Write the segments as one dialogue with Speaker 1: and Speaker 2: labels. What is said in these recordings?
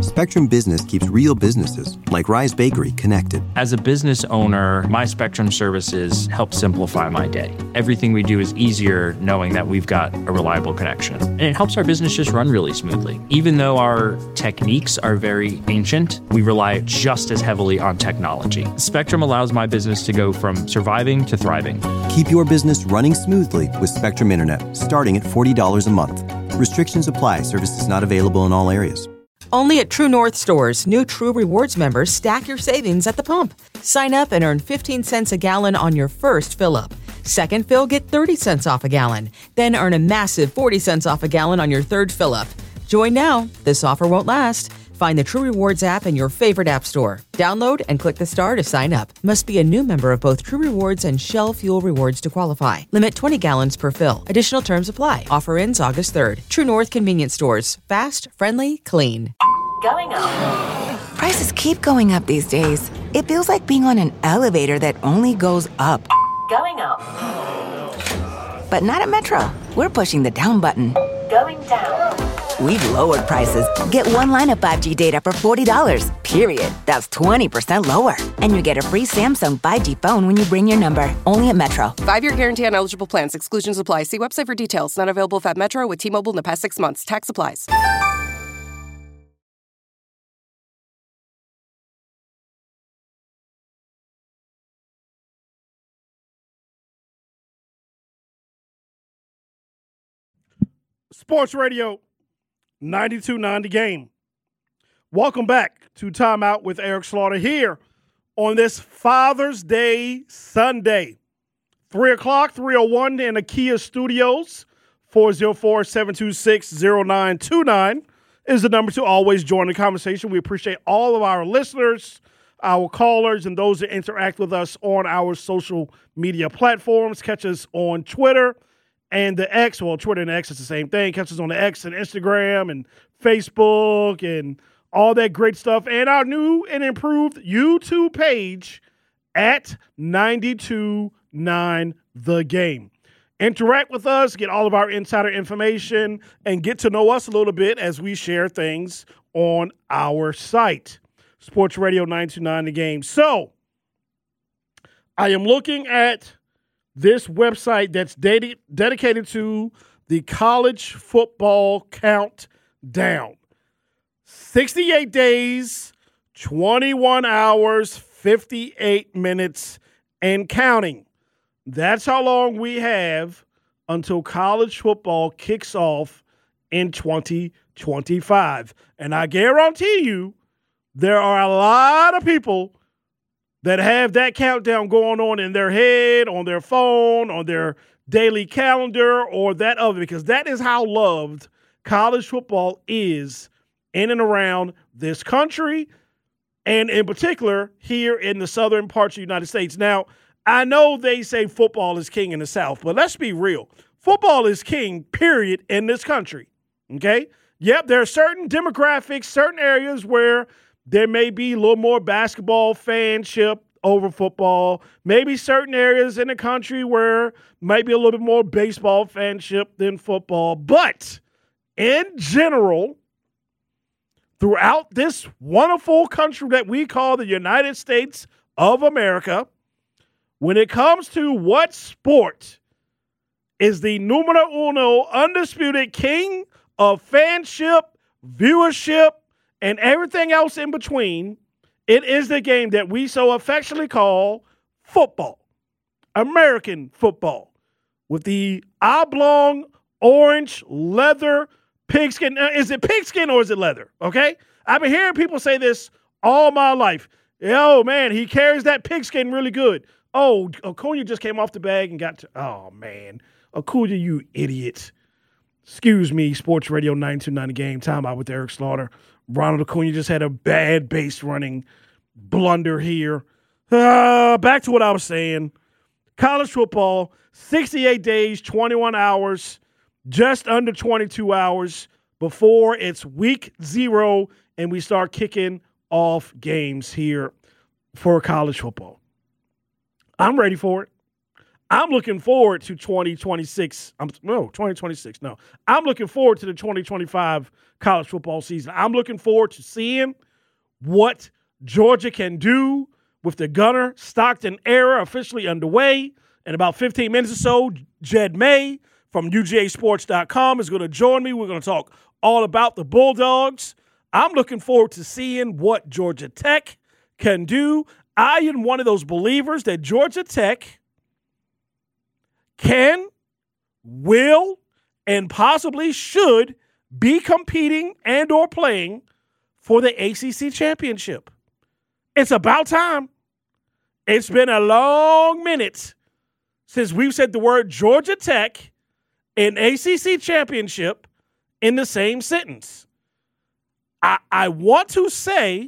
Speaker 1: Spectrum Business keeps real businesses, like Rise Bakery, connected.
Speaker 2: As a business owner, my Spectrum services help simplify my day. Everything we do is easier knowing that we've got a reliable connection. And it helps our business just run really smoothly. Even though our techniques are very ancient, we rely just as heavily on technology. Spectrum allows my business to go from surviving to thriving.
Speaker 1: Keep your business running smoothly with Spectrum Internet, starting at $40 a month. Restrictions apply. Services not available in all areas.
Speaker 3: Only at True North stores, new True Rewards members stack your savings at the pump. Sign up and earn 15 cents a gallon on your first fill-up. Second fill, get 30 cents off a gallon. Then earn a massive 40 cents off a gallon on your third fill-up. Join now. This offer won't last. Find the True Rewards app in your favorite app store. Download and click the star to sign up. Must be a new member of both True Rewards and Shell Fuel Rewards to qualify. Limit 20 gallons per fill. Additional terms apply. Offer ends August 3rd. True North Convenience Stores. Fast, friendly, clean.
Speaker 4: Going up.
Speaker 5: Prices keep going up these days. It feels like being on an elevator that only goes up.
Speaker 4: Going up.
Speaker 5: But not at Metro. We're pushing the down button.
Speaker 4: Going down.
Speaker 5: We've lowered prices. Get one line of 5G data for $40, period. That's 20% lower. And you get a free Samsung 5G phone when you bring your number. Only at Metro.
Speaker 6: 5-year guarantee on eligible plans. Exclusions apply. See website for details. Not available at Metro with T-Mobile in the past 6 months. Tax applies.
Speaker 7: Sports Radio 92.9 The Game. Welcome back to Timeout with Eric Slaughter here on this Father's Day Sunday. 3 o'clock, 3:01 in the Kia Studios. 404-726-0929 is the number to always join the conversation. We appreciate all of our listeners, our callers, and those that interact with us on our social media platforms. Catch us on Twitter and the X. Well, Twitter and X is the same thing. Catch us on the X and Instagram and Facebook and all that great stuff. And our new and improved YouTube page at 92.9 The Game. Interact with us, get all of our insider information, and get to know us a little bit as we share things on our site. Sports Radio 92.9 The Game. So, I am looking at this website that's dedicated to the college football countdown. 68 days, 21 hours, 58 minutes, and counting. That's how long we have until college football kicks off in 2025. And I guarantee you, there are a lot of people that have that countdown going on in their head, on their phone, on their daily calendar, or that other, because that is how loved college football is in and around this country, and in particular here in the southern parts of the United States. Now, I know they say football is king in the South, but let's be real. Football is king, period, in this country, okay? Yep, there are certain demographics, certain areas where there may be a little more basketball fanship over football. Maybe certain areas in the country where might be a little bit more baseball fanship than football. But in general, throughout this wonderful country that we call the United States of America, when it comes to what sport is the numero uno undisputed king of fanship, viewership, and everything else in between, it is the game that we so affectionately call football. American football. With the oblong, orange, leather, pigskin. Is it pigskin or is it leather? Okay? I've been hearing people say this all my life. Oh, man, he carries that pigskin really good. Oh, Acuna just came off the bag and got to, oh, man. Acuna, you idiot. Excuse me, Sports Radio 92.9 The Game. Timeout with Eric Slaughter. Ronald Acuna just had a bad base running blunder here. Back to what I was saying. College football, 68 days, 21 hours, just under 22 hours before it's week 0 and we start kicking off games here for college football. I'm ready for it. I'm looking forward to 2026. 2026. No, I'm looking forward to the 2025 college football season. I'm looking forward to seeing what Georgia can do with the Gunner Stockton era officially underway. In about 15 minutes or so, Jed May from UGAsports.com is going to join me. We're going to talk all about the Bulldogs. I'm looking forward to seeing what Georgia Tech can do. I am one of those believers that Georgia Tech can, will, and possibly should be competing and or playing for the ACC championship. It's about time. It's been a long minute since we've said the word Georgia Tech and ACC championship in the same sentence. I want to say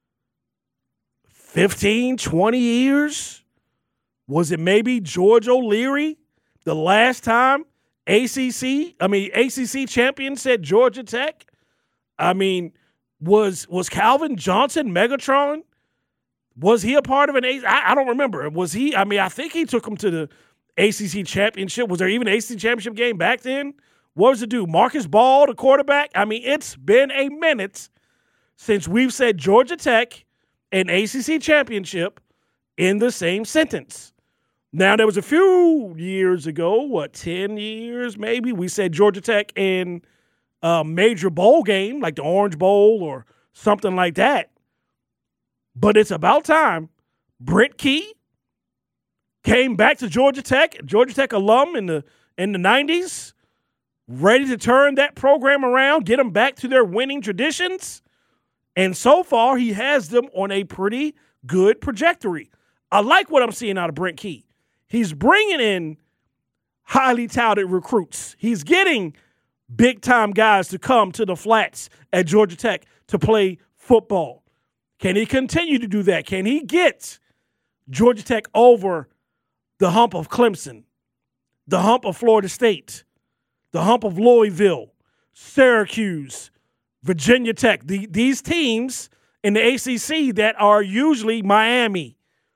Speaker 7: 15, 20 years. Was it maybe George O'Leary the last time ACC champion said Georgia Tech? I mean, was Calvin Johnson Megatron? Was he a part of an ACC? I don't remember. Was he? I mean, I think he took him to the ACC championship. Was there even an ACC championship game back then? What was it do? Marcus Ball, the quarterback? I mean, it's been a minute since we've said Georgia Tech and ACC championship in the same sentence. Now, there was a few years ago, 10 years maybe, we said Georgia Tech in a major bowl game, like the Orange Bowl or something like that. But it's about time. Brent Key came back to Georgia Tech alum in the 90s, ready to turn that program around, get them back to their winning traditions. And so far, he has them on a pretty good trajectory. I like what I'm seeing out of Brent Key. He's bringing in highly touted recruits. He's getting big-time guys to come to the flats at Georgia Tech to play football. Can he continue to do that? Can he get Georgia Tech over the hump of Clemson, the hump of Florida State, the hump of Louisville, Syracuse, Virginia Tech, these teams in the ACC that are usually Miami,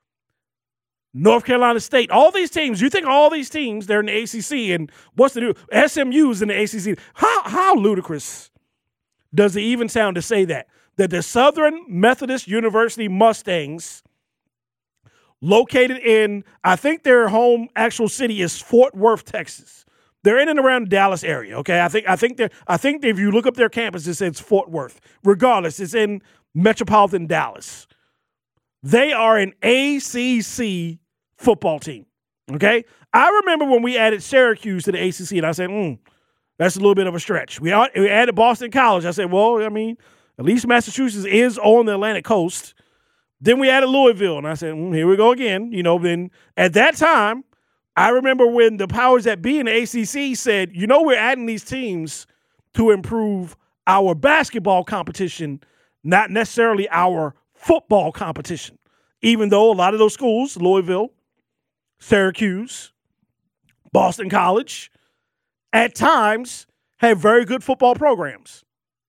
Speaker 7: North Carolina State, all these teams, you think all these teams, they're in the ACC, and what's the new? SMU's in the ACC. How ludicrous does it even sound to say that the Southern Methodist University Mustangs, located in, I think their home actual city is Fort Worth, Texas. They're in and around the Dallas area, okay? I think if you look up their campus, it says Fort Worth. Regardless, it's in metropolitan Dallas. They are an ACC football team, okay? I remember when we added Syracuse to the ACC, and I said, that's a little bit of a stretch. We added Boston College. I said, well, I mean, at least Massachusetts is on the Atlantic coast. Then we added Louisville, and I said, here we go again. Then at that time, I remember when the powers that be in the ACC said, we're adding these teams to improve our basketball competition, not necessarily our football competition, even though a lot of those schools, Louisville, Syracuse, Boston College, at times have very good football programs.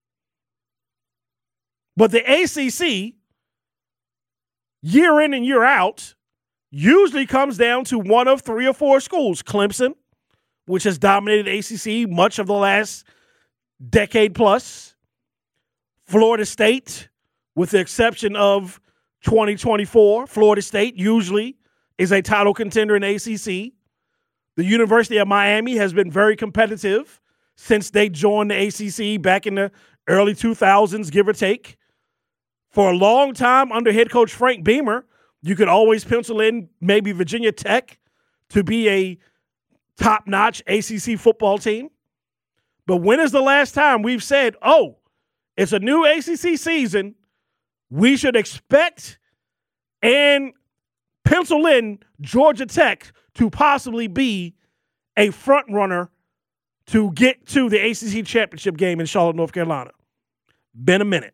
Speaker 7: But the ACC, year in and year out, usually comes down to one of 3 or 4 schools. Clemson, which has dominated ACC much of the last decade plus. Florida State, with the exception of 2024. Florida State usually is a title contender in ACC. The University of Miami has been very competitive since they joined the ACC back in the early 2000s, give or take. For a long time under head coach Frank Beamer, you could always pencil in maybe Virginia Tech to be a top-notch ACC football team. But when is the last time we've said, it's a new ACC season, we should expect and pencil in Georgia Tech to possibly be a front runner to get to the ACC championship game in Charlotte, North Carolina? Been a minute.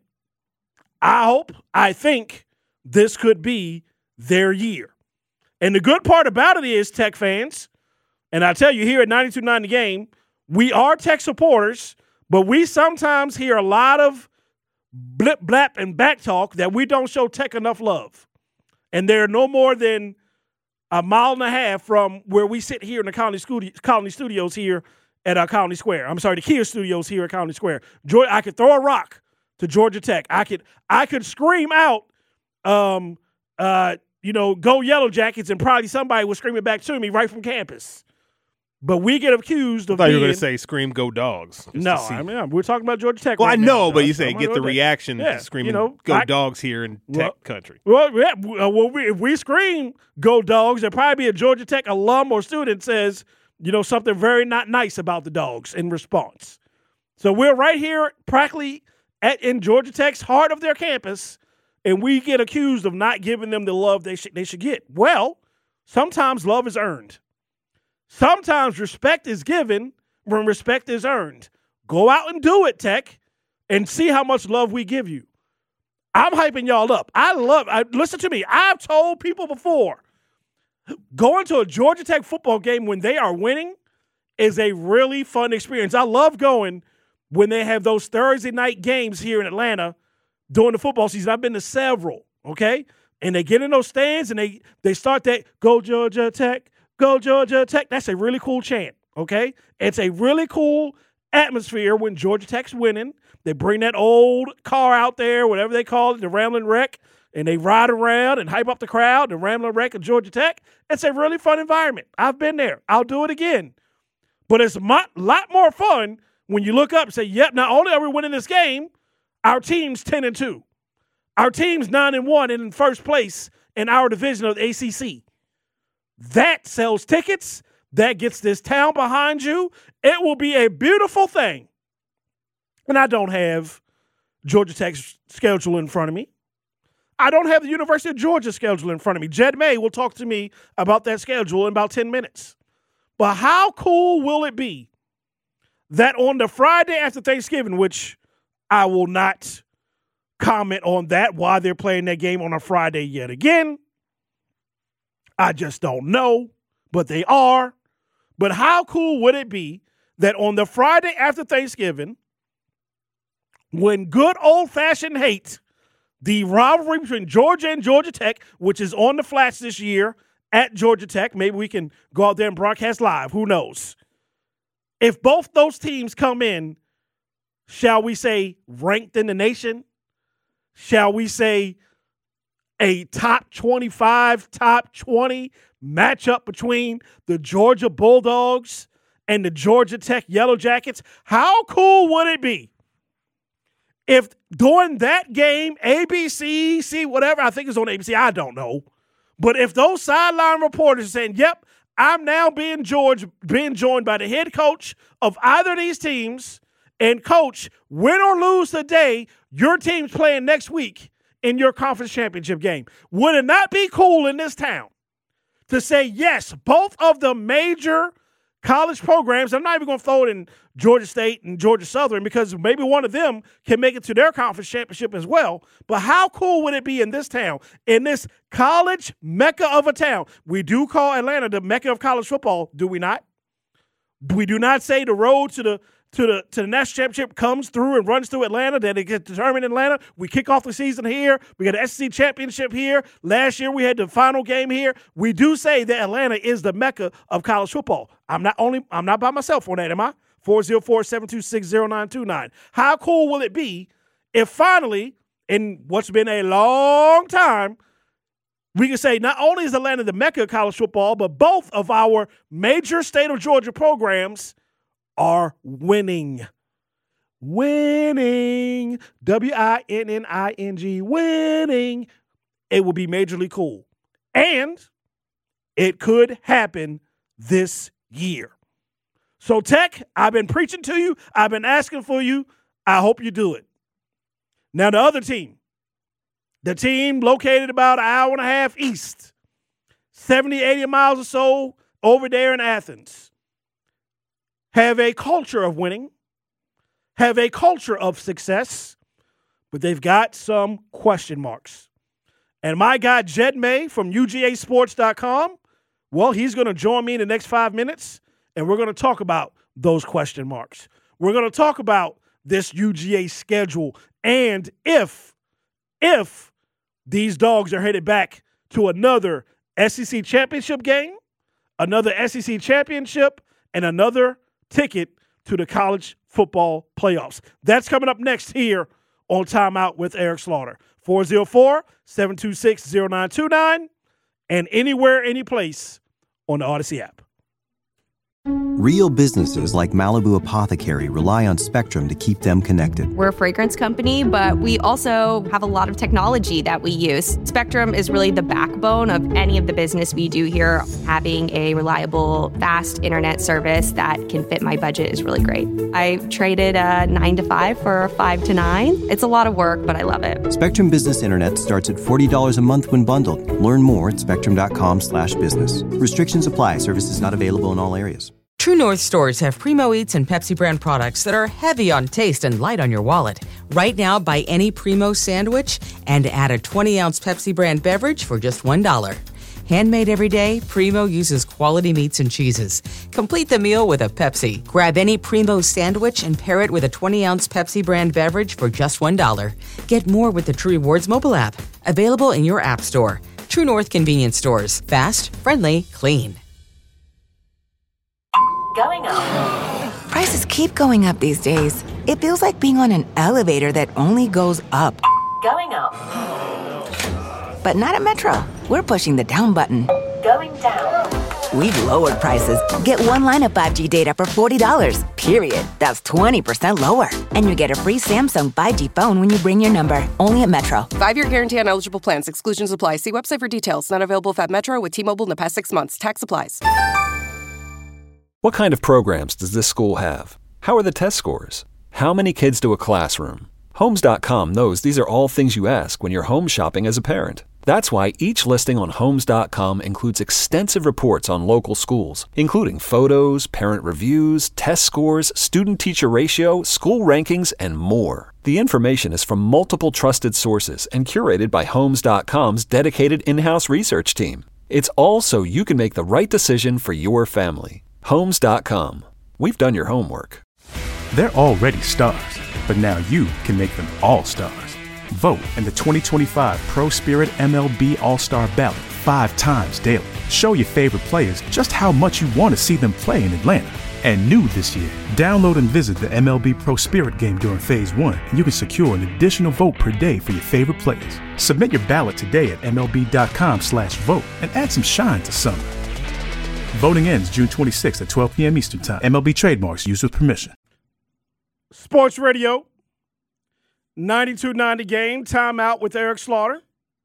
Speaker 7: I think this could be their year. And the good part about it is, Tech fans, and I tell you here at 92.9 The Game, we are Tech supporters, but we sometimes hear a lot of blip, blap, and back talk that we don't show Tech enough love. And they're no more than a mile and a half from where we sit here in the Colony Studios here at Colony Square. I'm sorry, the Kia Studios here at Colony Square. I could throw a rock to Georgia Tech. I could scream out, go Yellow Jackets, and probably somebody was screaming back to me right from campus. But we get accused of
Speaker 8: I thought you were going to say scream go Dogs.
Speaker 7: No, I mean, we're talking about Georgia Tech.
Speaker 8: Well,
Speaker 7: right
Speaker 8: I know,
Speaker 7: now,
Speaker 8: but you say get the reaction screaming go Dogs here in Tech country.
Speaker 7: Well, yeah, if we scream go Dogs, there'll probably be a Georgia Tech alum or student says, something very not nice about the Dogs in response. So we're right here practically in Georgia Tech's heart of their campus, and we get accused of not giving them the love they should get. Well, sometimes love is earned. Sometimes respect is given when respect is earned. Go out and do it, Tech, and see how much love we give you. I'm hyping y'all up. Listen to me. I've told people before, going to a Georgia Tech football game when they are winning is a really fun experience. I love going when they have those Thursday night games here in Atlanta during the football season. I've been to several, okay? And they get in those stands and they start that, go Georgia Tech, go Georgia Tech. That's a really cool chant, okay? It's a really cool atmosphere when Georgia Tech's winning. They bring that old car out there, whatever they call it, the Ramblin' Wreck, and they ride around and hype up the crowd, the Ramblin' Wreck of Georgia Tech. It's a really fun environment. I've been there. I'll do it again. But it's a lot more fun when you look up and say, yep, not only are we winning this game, our team's 10-2. Our team's 9-1 and in first place in our division of the ACC. That sells tickets. That gets this town behind you. It will be a beautiful thing. And I don't have Georgia Tech's schedule in front of me. I don't have the University of Georgia schedule in front of me. Jed May will talk to me about that schedule in about 10 minutes. But how cool will it be that on the Friday after Thanksgiving, which I will not comment on that, why they're playing that game on a Friday yet again. I just don't know, but they are. But how cool would it be that on the Friday after Thanksgiving, when good old-fashioned hate, the rivalry between Georgia and Georgia Tech, which is on the Flats this year at Georgia Tech, maybe we can go out there and broadcast live, who knows? If both those teams come in, shall we say, ranked in the nation? Shall we say a top 25, top 20 matchup between the Georgia Bulldogs and the Georgia Tech Yellow Jackets? How cool would it be if during that game, ABC, see, whatever, I think it's on ABC, I don't know. But if those sideline reporters are saying, yep, I'm now being joined by the head coach of either of these teams, and coach, win or lose today, your team's playing next week in your conference championship game. Would it not be cool in this town to say, yes, both of the major college programs, I'm not even going to throw it in Georgia State and Georgia Southern because maybe one of them can make it to their conference championship as well. But how cool would it be in this town, in this college mecca of a town? We do call Atlanta the mecca of college football, do we not? We do not say the road to the national championship comes through and runs through Atlanta, that it gets determined in Atlanta. We kick off the season here. We got the SEC championship here. Last year we had the final game here. We do say that Atlanta is the mecca of college football. I'm not by myself on that, am I? 404-726-0929. How cool will it be if finally, in what's been a long time, we can say not only is Atlanta the mecca of college football, but both of our major state of Georgia programs are winning. Winning. W-I-N-N-I-N-G. Winning. It will be majorly cool. And it could happen this year. So, Tech, I've been preaching to you. I've been asking for you. I hope you do it. Now, the other team, the team located about an hour and a half east, 70, 80 miles or so over there in Athens, have a culture of winning, have a culture of success, but they've got some question marks. And my guy, Jed May from UGAsports.com, well, he's going to join me in the next 5 minutes, and we're going to talk about those question marks. We're going to talk about this UGA schedule and if these dogs are headed back to another SEC championship game, another SEC championship, and another ticket to the college football playoffs. That's coming up next here on Time Out with Eric Slaughter. 404-726-0929 and anywhere, anyplace on the Odyssey app.
Speaker 1: Real businesses like Malibu Apothecary rely on Spectrum to keep them connected.
Speaker 9: We're a fragrance company, but we also have a lot of technology that we use. Spectrum is really the backbone of any of the business we do here. Having a reliable, fast internet service that can fit my budget is really great. I traded a 9 to 5 for a 5 to 9. It's a lot of work, but I love it.
Speaker 1: Spectrum Business Internet starts at $40 a month when bundled. Learn more at spectrum.com/business. Restrictions apply. Services not available in all areas.
Speaker 3: True North stores have Primo Eats and Pepsi brand products that are heavy on taste and light on your wallet. Right now, buy any Primo sandwich and add a 20-ounce Pepsi brand beverage for just $1. Handmade every day, Primo uses quality meats and cheeses. Complete the meal with a Pepsi. Grab any Primo sandwich and pair it with a 20-ounce Pepsi brand beverage for just $1. Get more with the True Rewards mobile app. Available in your app store. True North convenience stores. Fast, friendly, clean.
Speaker 4: Going up.
Speaker 5: Prices keep going up these days. It feels like being on an elevator that only goes up.
Speaker 4: Going up.
Speaker 5: But not at Metro. We're pushing the down button.
Speaker 4: Going down.
Speaker 5: We've lowered prices. Get one line of 5G data for $40, period. That's 20% lower. And you get a free Samsung 5G phone when you bring your number. Only at Metro.
Speaker 6: 5-year guarantee on eligible plans. Exclusions apply. See website for details. Not available if at Metro with T-Mobile in the past 6 months. Tax applies.
Speaker 10: What kind of programs does this school have? How are the test scores? How many kids do a classroom? Homes.com knows these are all things you ask when you're home shopping as a parent. That's why each listing on Homes.com includes extensive reports on local schools, including photos, parent reviews, test scores, student-teacher ratio, school rankings, and more. The information is from multiple trusted sources and curated by Homes.com's dedicated in-house research team. It's all so you can make the right decision for your family. Homes.com. We've done your homework.
Speaker 11: They're already stars, but now you can make them all-stars. Vote in the 2025 Pro Spirit MLB All-Star Ballot 5 times daily. Show your favorite players just how much you want to see them play in Atlanta. And new this year, download and visit the MLB Pro Spirit game during Phase 1, and you can secure an additional vote per day for your favorite players. Submit your ballot today at MLB.com/vote and add some shine to summer. Voting ends June 26th at 12 p.m. Eastern Time. MLB trademarks used with permission.
Speaker 7: Sports Radio, 92.9 The Game. Time Out with Eric Slaughter.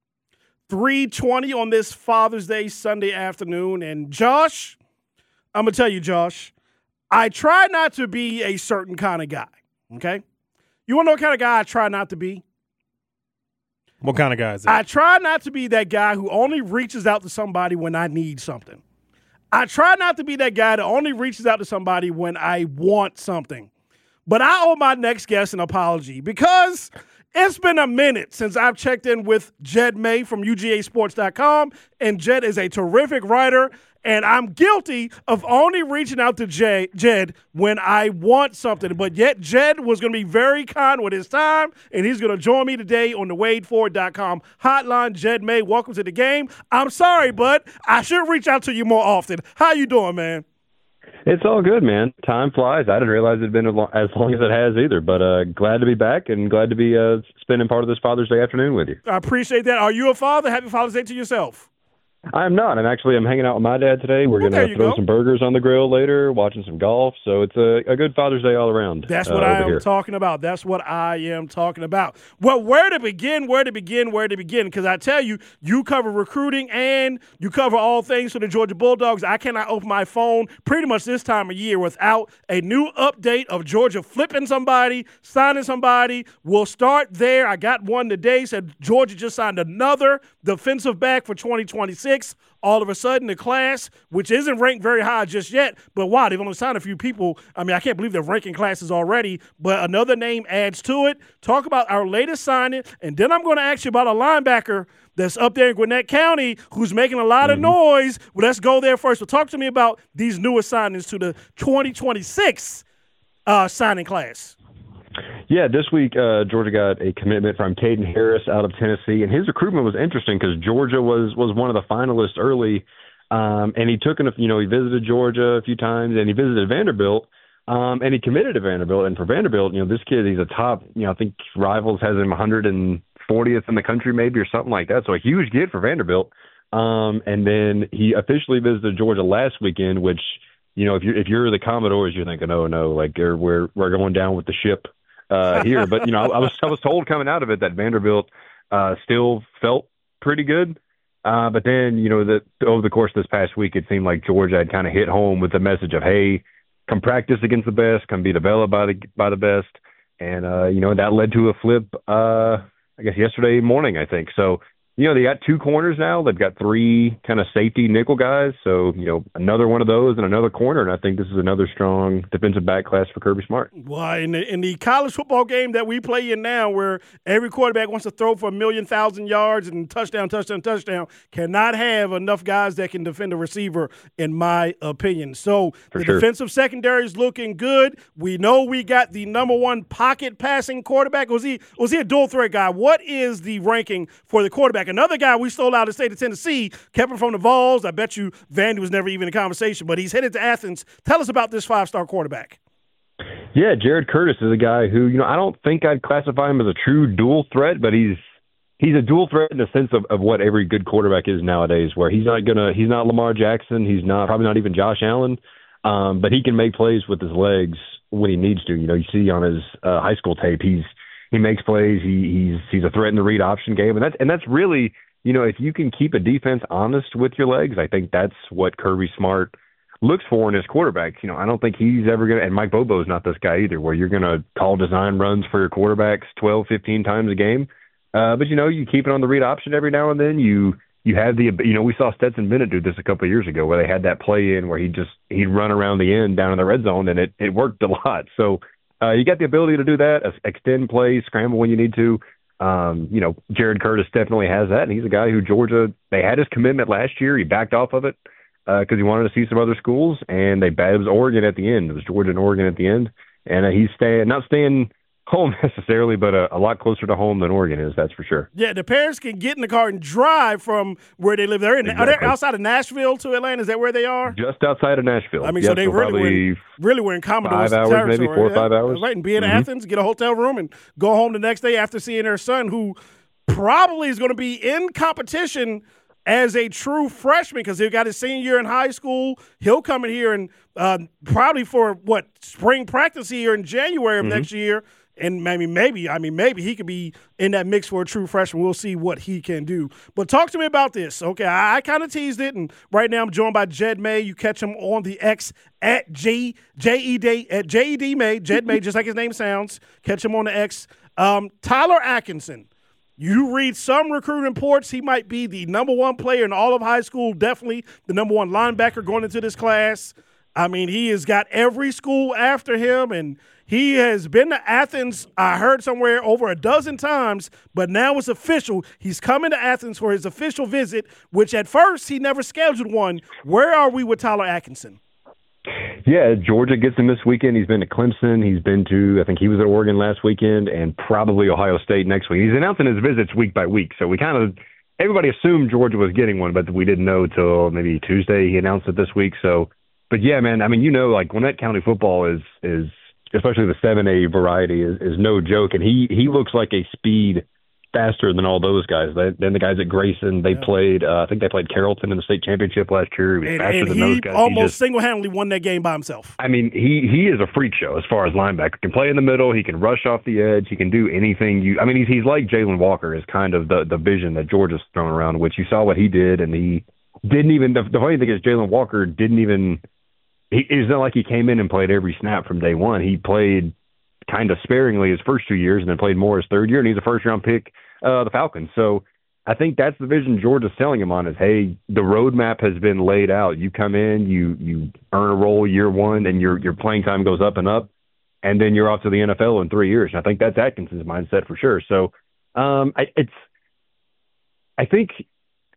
Speaker 7: 3:20 on this Father's Day Sunday afternoon. And Josh, I'm going to tell you, Josh, I try not to be a certain kind of guy, okay? You want to know what kind of guy I try not to be?
Speaker 8: What kind of guy is that?
Speaker 7: I try not to be that guy who only reaches out to somebody when I need something. I try not to be that guy that only reaches out to somebody when I want something. But I owe my next guest an apology because it's been a minute since I've checked in with Jed May from UGAsports.com, and Jed is a terrific writer, and I'm guilty of only reaching out to Jed when I want something. But yet Jed was going to be very kind with his time, and he's going to join me today on the WadeFord.com hotline. Jed May, welcome to the game. I'm sorry, bud. I should reach out to you more often. How you doing, man?
Speaker 12: It's all good, man. Time flies. I didn't realize it'd been as long as it has either, but glad to be back and glad to be spending part of this Father's Day afternoon with you.
Speaker 7: I appreciate that. Are you a father? Happy Father's Day to yourself.
Speaker 12: I'm not. I'm hanging out with my dad today. We're going to throw some burgers on the grill later, watching some golf. So it's a good Father's Day all around.
Speaker 7: That's what I am talking about. That's what I am talking about. Well, where to begin? Because I tell you, you cover recruiting and you cover all things for the Georgia Bulldogs. I cannot open my phone pretty much this time of year without a new update of Georgia flipping somebody, signing somebody. We'll start there. I got one today, said Georgia just signed another defensive back for 2026. All of a sudden, the class, which isn't ranked very high just yet, but wow, they've only signed a few people. I mean, I can't believe they're ranking classes already, but another name adds to it. Talk about our latest signing, and then I'm going to ask you about a linebacker that's up there in Gwinnett County who's making a lot of noise. Well, let's go there first. But talk to me about these newest signings to the 2026 signing class.
Speaker 12: Yeah, this week Georgia got a commitment from Caden Harris out of Tennessee, and his recruitment was interesting because Georgia was one of the finalists early, and he he visited Georgia a few times, and he visited Vanderbilt, and he committed to Vanderbilt. And for Vanderbilt, this kid, he's a top, I think Rivals has him 140th in the country maybe or something like that, so a huge kid for Vanderbilt. And then he officially visited Georgia last weekend, which, if you're the Commodores, you're thinking, oh no, like we're going down with the ship here. But I was told coming out of it that Vanderbilt still felt pretty good. But then that over the course of this past week, it seemed like Georgia had kind of hit home with the message of, hey, come practice against the best, come be developed by the best, and that led to a flip. I guess yesterday morning, I think. So they got two corners now. They've got three kind of safety nickel guys. So, another one of those and another corner. And I think this is another strong defensive back class for Kirby Smart.
Speaker 7: Well, in the college football game that we play in now, where every quarterback wants to throw for 1,000,000 yards and touchdown, cannot have enough guys that can defend a receiver, in my opinion. So the defensive secondary is looking good. We know we got the number one pocket passing quarterback. Was he a dual threat guy? What is the ranking for the quarterback? Another guy we stole out of the state of Tennessee, kept him from the Vols. I bet you Vandy was never even in conversation, but he's headed to Athens. Tell us about this five-star quarterback.
Speaker 12: Yeah, Jared Curtis is a guy who, I don't think I'd classify him as a true dual threat, but he's a dual threat in the sense of what every good quarterback is nowadays, where he's not Lamar Jackson, he's probably not even Josh Allen, but he can make plays with his legs when he needs to. You see on his high school tape, he makes plays. He's a threat in the read option game, and that's really, if you can keep a defense honest with your legs, I think that's what Kirby Smart looks for in his quarterbacks. I don't think he's ever going to, and Mike Bobo's not this guy either, where you're going to call design runs for your quarterbacks 12, 15 times a game. But you keep it on the read option every now and then. You have we saw Stetson Bennett do this a couple of years ago, where they had that play in where he'd run around the end down in the red zone, and it worked a lot. So. You got the ability to do that, extend plays, scramble when you need to. Jared Curtis definitely has that, and he's a guy who Georgia, they had his commitment last year. He backed off of it because he wanted to see some other schools, and it was Oregon at the end. It was Georgia and Oregon at the end, and he's not staying home necessarily, but a lot closer to home than Oregon is, that's for sure.
Speaker 7: Yeah, the parents can get in the car and drive from where they live. Are they outside of Nashville to Atlanta? Is that where they are?
Speaker 12: Just outside of Nashville.
Speaker 7: I mean, so they really were in Commodores
Speaker 12: 5 hours,
Speaker 7: territory.
Speaker 12: maybe 4 or 5 hours.
Speaker 7: Right, and be in Athens, get a hotel room, and go home the next day after seeing their son, who probably is going to be in competition as a true freshman because he got his senior year in high school. He'll come in here and probably for, spring practice here in January of next year. And maybe he could be in that mix for a true freshman. We'll see what he can do. But talk to me about this. Okay, I kind of teased it, and right now I'm joined by Jed May. You catch him on the X at JED May. Jed May, just like his name sounds. Catch him on the X. Tyler Atkinson. You read some recruiting reports, he might be the number one player in all of high school, definitely the number one linebacker going into this class. I mean, he has got every school after him, and he has been to Athens, I heard somewhere, over a dozen times, but now it's official. He's coming to Athens for his official visit, which at first he never scheduled one. Where are we with Tyler Atkinson?
Speaker 12: Yeah, Georgia gets him this weekend. He's been to Clemson. He's been to, I think he was at Oregon last weekend, and probably Ohio State next week. He's announcing his visits week by week, so everybody assumed Georgia was getting one, but we didn't know till maybe Tuesday. He announced it this week. So, but yeah, man, I mean, Gwinnett County football is especially the 7A variety is no joke, and he looks like a speed faster than all those guys. Then the guys at Grayson, they played, I think they played Carrollton in the state championship last year. He was faster than those guys.
Speaker 7: Almost single-handedly won that game by himself.
Speaker 12: I mean, he is a freak show as far as linebacker. He can play in the middle. He can rush off the edge. He can do anything. He's like Jalen Walker is kind of the vision that Georgia's throwing around, which you saw what he did, and he didn't even – the funny thing is Jalen Walker didn't even – it's not like he came in and played every snap from day one. He played kind of sparingly his first 2 years and then played more his third year, and he's a first-round pick the Falcons. So I think that's the vision Georgia's selling him on is, hey, the roadmap has been laid out. You come in, you earn a role year one, and your playing time goes up and up, and then you're off to the NFL in 3 years. And I think that's Atkinson's mindset for sure. So I think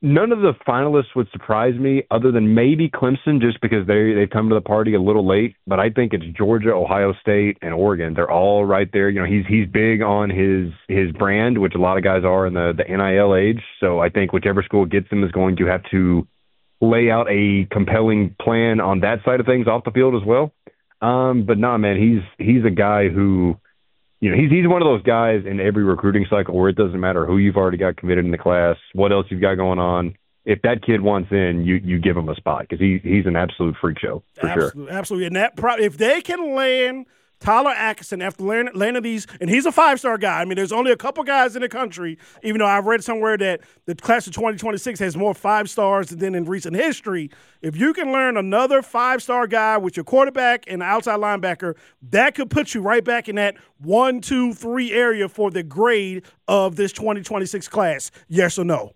Speaker 12: None of the finalists would surprise me other than maybe Clemson just because they've come to the party a little late. But I think it's Georgia, Ohio State, and Oregon. They're all right there. You know, he's big on his brand, which a lot of guys are in the NIL age. So I think whichever school gets him is going to have to lay out a compelling plan on that side of things off the field as well. But nah, man, he's a guy who, you know, he's one of those guys in every recruiting cycle where it doesn't matter who you've already got committed in the class, what else you've got going on. If that kid wants in, you give him a spot because he's an absolute freak show for sure.
Speaker 7: Absolutely, and if they can land Tyler Atkinson after landing these, and he's a 5-star guy. I mean, there's only a couple guys in the country, even though I've read somewhere that the class of 2026 has more 5-stars than in recent history. If you can learn another 5-star guy with your quarterback and outside linebacker, that could put you right back in that 1, 2, 3 area for the grade of this 2026 class. Yes or no?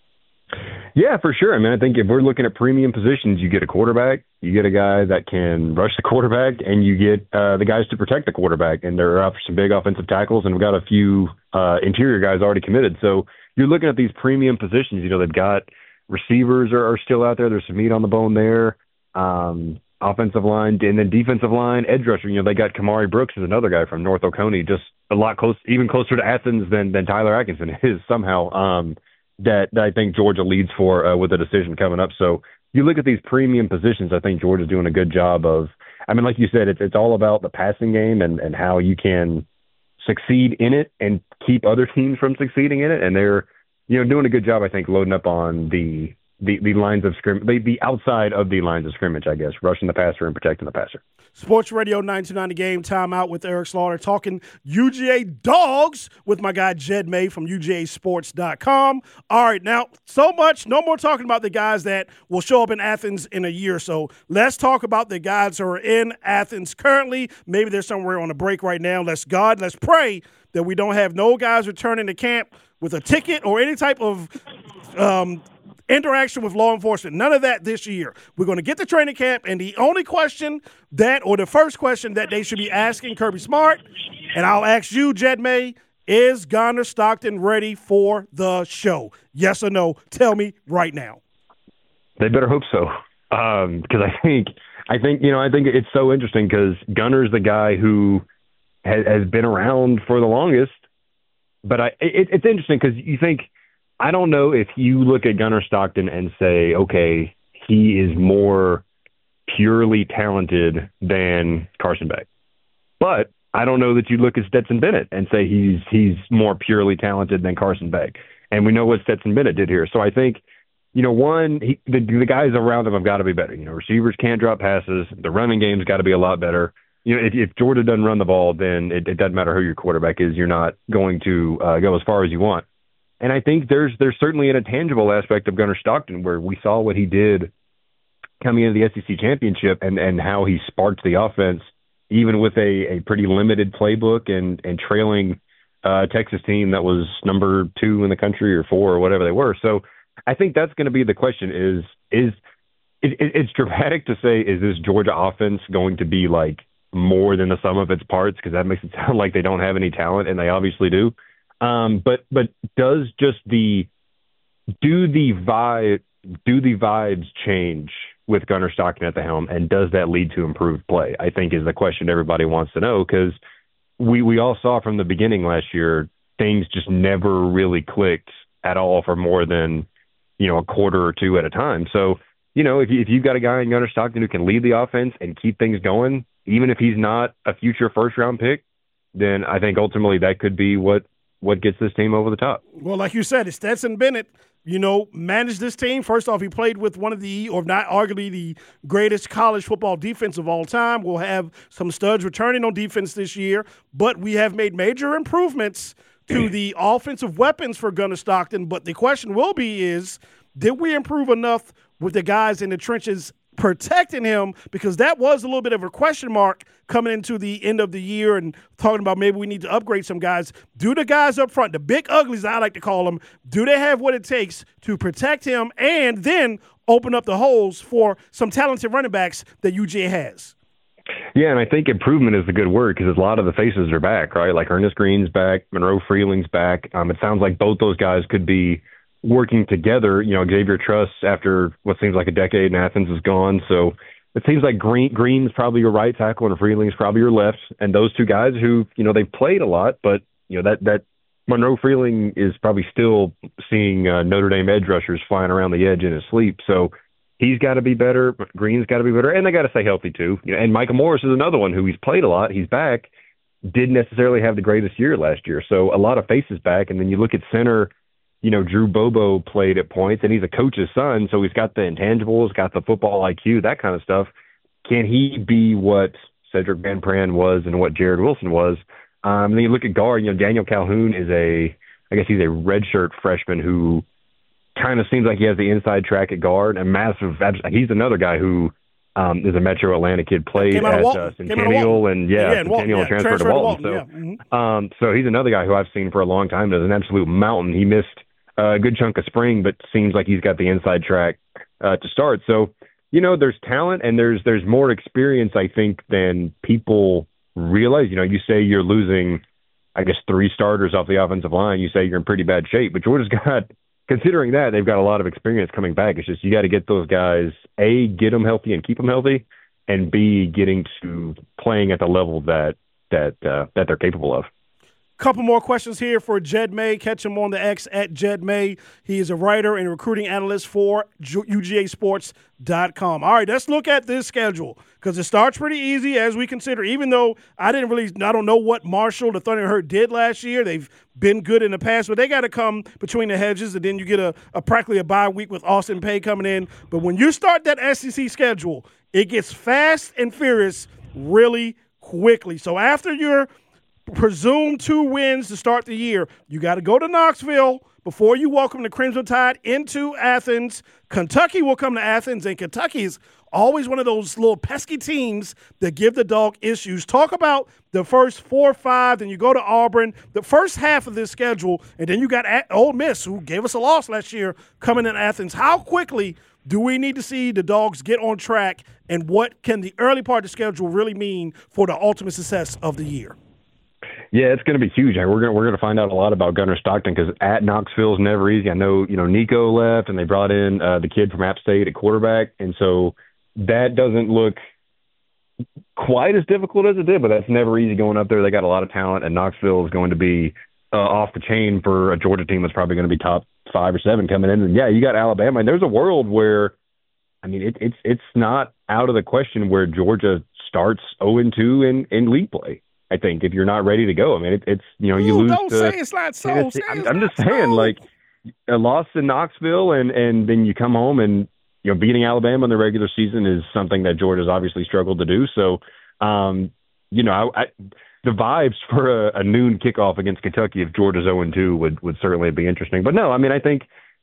Speaker 12: Yeah, for sure. I mean, I think if we're looking at premium positions, you get a quarterback, you get a guy that can rush the quarterback, and you get the guys to protect the quarterback. And they're up for some big offensive tackles, and we've got a few interior guys already committed. So you're looking at these premium positions. You know, they've got receivers are still out there. There's some meat on the bone there. Offensive line, and then defensive line, edge rusher. You know, they got Kamari Brooks, is another guy from North Oconee, just a lot even closer to Athens than Tyler Atkinson is somehow. That I think Georgia leads for with a decision coming up. So you look at these premium positions, I think Georgia's doing a good job of, I mean, like you said, it's all about the passing game and how you can succeed in it and keep other teams from succeeding in it. And they're, you know, doing a good job, I think, loading up on the lines of scrimmage, the outside of the lines of scrimmage, I guess, rushing the passer and protecting the passer.
Speaker 7: Sports Radio 929 The Game, timeout with Eric Slaughter, talking UGA dogs with my guy Jed May from UGAsports.com. All right, now, no more talking about the guys that will show up in Athens in a year or so. Let's talk about the guys who are in Athens currently. Maybe they're somewhere on a break right now. Let's pray that we don't have no guys returning to camp with a ticket or any type of interaction with law enforcement. None of that this year. We're going to get to training camp, and the only question the first question that they should be asking Kirby Smart, and I'll ask you, Jed May, is Gunnar Stockton ready for the show? Yes or no? Tell me right now.
Speaker 12: They better hope so, because I think it's so interesting because Gunnar's the guy who has been around for the longest, but it's interesting because you think, I don't know if you look at Gunnar Stockton and say, okay, he is more purely talented than Carson Beck. But I don't know that you look at Stetson Bennett and say he's more purely talented than Carson Beck. And we know what Stetson Bennett did here. So I think, you know, the guys around him have got to be better. You know, receivers can't drop passes. The running game's got to be a lot better. You know, if Georgia doesn't run the ball, then it doesn't matter who your quarterback is. You're not going to go as far as you want. And I think there's certainly an intangible aspect of Gunnar Stockton where we saw what he did coming into the SEC championship and how he sparked the offense, even with a pretty limited playbook and trailing Texas team that was number 2 in the country or 4 or whatever they were. So I think that's going to be the question it's dramatic to say, is this Georgia offense going to be like more than the sum of its parts? Because that makes it sound like they don't have any talent, and they obviously do. But does just do the vibes change with Gunnar Stockton at the helm, and does that lead to improved play? I think is the question everybody wants to know, because we all saw from the beginning last year things just never really clicked at all for more than, you know, a quarter or two at a time. So, you know, if you've got a guy in Gunnar Stockton who can lead the offense and keep things going, even if he's not a future first-round pick, then I think ultimately that could be what gets this team over the top.
Speaker 7: Well, like you said, it's Stetson Bennett, you know, managed this team. First off, he played with one of the, or not arguably the greatest college football defense of all time. We'll have some studs returning on defense this year, but we have made major improvements to the offensive weapons for Gunnar Stockton. But the question will be is, did we improve enough with the guys in the trenches protecting him? Because that was a little bit of a question mark coming into the end of the year and talking about maybe we need to upgrade some guys. Do the guys up front, the big uglies I like to call them, do they have what it takes to protect him and then open up the holes for some talented running backs that UGA has?
Speaker 12: Yeah, and I think improvement is a good word because a lot of the faces are back, right? Like Ernest Green's back, Monroe Freeling's back. It sounds like both those guys could be working together. Xavier Truss, after what seems like a decade in Athens, is gone. So it seems like Green's probably your right tackle and Freeling's probably your left. And those two guys who, they've played a lot, but, that Monroe Freeling is probably still seeing Notre Dame edge rushers flying around the edge in his sleep. So he's got to be better. Green's got to be better. And they got to stay healthy, too. And Micah Morris is another one who he's played a lot. He's back. Didn't necessarily have the greatest year last year. So a lot of faces back. And then you look at center, Drew Bobo played at points, and he's a coach's son, so he's got the intangibles, got the football IQ, that kind of stuff. Can he be what Cedric Van Pran was and what Jared Wilson was? And then you look at guard, Daniel Calhoun he's a redshirt freshman who kind of seems like he has the inside track at guard. He's another guy who is a Metro Atlanta kid, played at Centennial, and Centennial transferred to Walton. So he's another guy who I've seen for a long time. There's an absolute mountain. He missed a good chunk of spring, but seems like he's got the inside track to start. So, there's talent and there's more experience, I think, than people realize. You say you're losing, I guess, 3 starters off the offensive line. You say you're in pretty bad shape, but Georgia's got, considering that, they've got a lot of experience coming back. It's just you got to get those guys, A, get them healthy and keep them healthy, and B, getting to playing at the level that they're capable of.
Speaker 7: Couple more questions here for Jed May. Catch him on the X at Jed May. He is a writer and recruiting analyst for UGAsports.com. All right, let's look at this schedule because it starts pretty easy as we consider, even though I don't know what Marshall, the Thunder Herd, did last year. They've been good in the past, but they got to come between the hedges, and then you get a practically a bye week with Austin Peay coming in. But when you start that SEC schedule, it gets fast and furious really quickly. So after your presumed 2 wins to start the year, you got to go to Knoxville before you welcome the Crimson Tide into Athens. Kentucky will come to Athens, and Kentucky is always one of those little pesky teams that give the dog issues. Talk about the first 4 or 5, then you go to Auburn, the first half of this schedule, and then you got Ole Miss, who gave us a loss last year, coming in Athens. How quickly do we need to see the Dogs get on track, and what can the early part of the schedule really mean for the ultimate success of the year?
Speaker 12: Yeah, it's going to be huge. We're going to find out a lot about Gunnar Stockton because at Knoxville is never easy. I know, Nico left and they brought in the kid from App State at quarterback. And so that doesn't look quite as difficult as it did, but that's never easy going up there. They got a lot of talent, and Knoxville is going to be off the chain for a Georgia team that's probably going to be top 5 or 7 coming in. And yeah, you got Alabama, and there's a world where, it's not out of the question where Georgia starts 0-2 in league play. I think if you're not ready to go, it's you lose.
Speaker 7: Don't say it's not so.
Speaker 12: I'm just saying, like a loss in Knoxville, and then you come home and beating Alabama in the regular season is something that Georgia's obviously struggled to do. So, the vibes for a noon kickoff against Kentucky if Georgia's 0-2 would certainly be interesting. But no, I think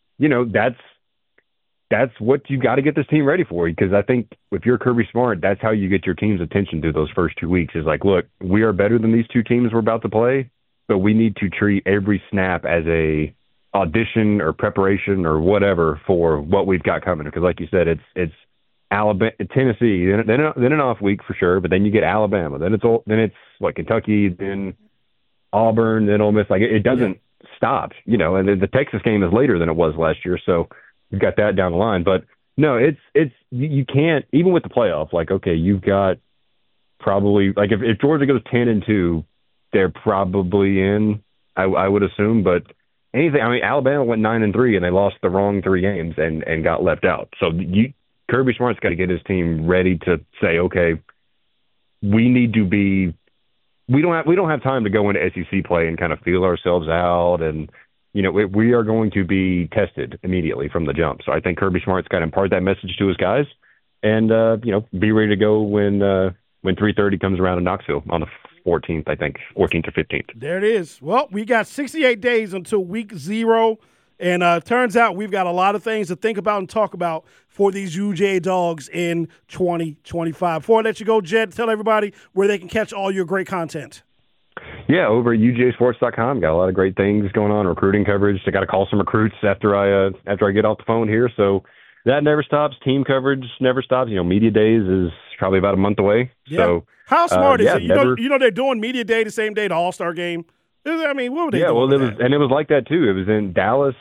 Speaker 12: that's what you got to get this team ready for, because I think if you're Kirby Smart, that's how you get your team's attention through those first 2 weeks is like, look, we are better than these 2 teams we're about to play, but we need to treat every snap as a audition or preparation or whatever for what we've got coming. Because like you said, it's Alabama, Tennessee, then an off week for sure, but then you get Alabama, then it's what, Kentucky, then Auburn, then Ole Miss. Like it doesn't stop, and the Texas game is later than it was last year, so you've got that down the line. But no, it's you can't, even with the playoff, like, okay, you've got probably, like if Georgia goes 10-2, they're probably in, I would assume. But anything, Alabama went 9-3 and they lost the wrong 3 games and got left out. So Kirby Smart's got to get his team ready to say, okay, we need to be, we don't have time to go into SEC play and kind of feel ourselves out, and we are going to be tested immediately from the jump. So I think Kirby Smart's got to impart that message to his guys and, be ready to go when 3:30 comes around in Knoxville on the 14th, I think, 14th or 15th.
Speaker 7: There it is. Well, we got 68 days until week 0, and turns out we've got a lot of things to think about and talk about for these UGA Dogs in 2025. Before I let you go, Jed, tell everybody where they can catch all your great content.
Speaker 12: Yeah, over at UGAsports.com. Got a lot of great things going on, recruiting coverage. I got to call some recruits after I get off the phone here. So that never stops. Team coverage never stops. Media days is probably about a month away.
Speaker 7: Yeah.
Speaker 12: So
Speaker 7: how smart is it? They're doing media day the same day the All-Star game. What were they doing?
Speaker 12: Well, it was like that too. It was in Dallas